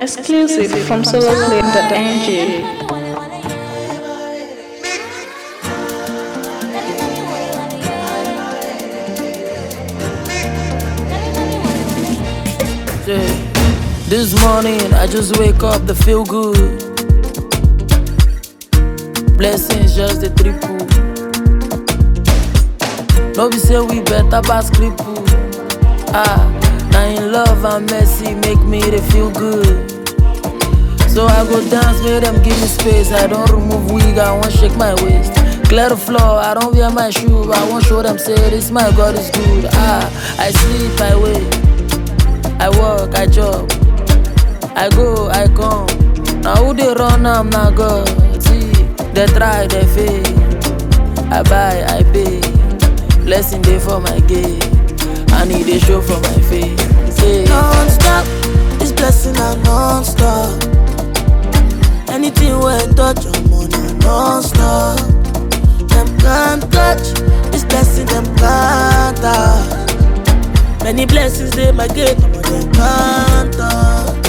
Exclusive from soloclip.ng. This morning I just wake up to feel good. Blessings just the triple. No be say we better pass cripple. Now in love and mercy make me to feel good. So I go dance, make them give me space. I don't remove wig, I won't shake my waist. Clear the floor, I don't wear my shoe. I won't show them say this my God is good. I sleep, I wake, I work, I job, I go, I come. Now who they run, I'm not God. See, they try, they fail. I buy, I pay. Blessing day for my gate. I need a show for my face. Say, non-stop, this blessing are non-stop. Anything where I touch, I'm on a non-stop. Them can't touch, this blessing them can't touch. Many blessings they my gate, I'm on them can't touch.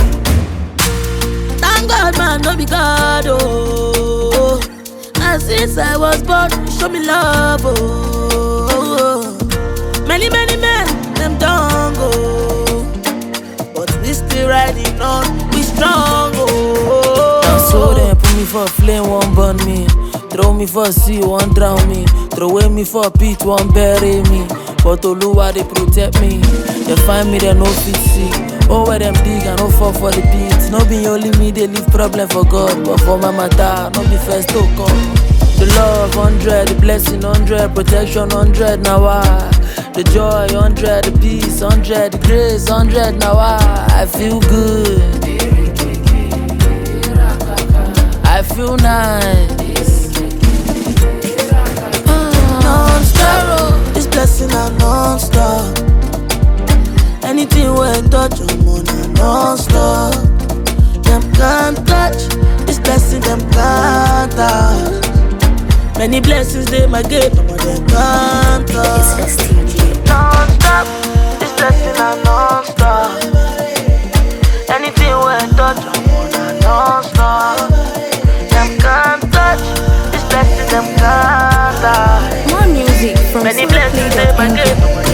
Thank God man, no be God, oh. And since I was born, show me love, oh. Many men, them don't go. But we still riding on, we strong, oh. And so they put me for a flame, won't burn me. Throw me for a sea, won't drown me. Throw away me for a pit, won't bury me. But Oluwa, they protect me. They find me, they no fit see. Oh, where them dig, I no fall for the pit. No be only me, they leave problem for God. But for my matter, no be first to come. The love 100, the blessing 100, protection 100, now why? The joy 100, the peace 100, the grace 100, now I feel good. I feel nice. Non-stop, this blessing are non-stop. Anything where I touch, I'm on a non-stop. Them can't touch, this blessing them can't touch. Many blessings they my gate, I'm on them can't touch. Non-stop, this blessing are non-stop. Anything where I touch, I'm on a non-stop. Them can't touch, this blessing them can't touch. More music from Many blessings they my gate,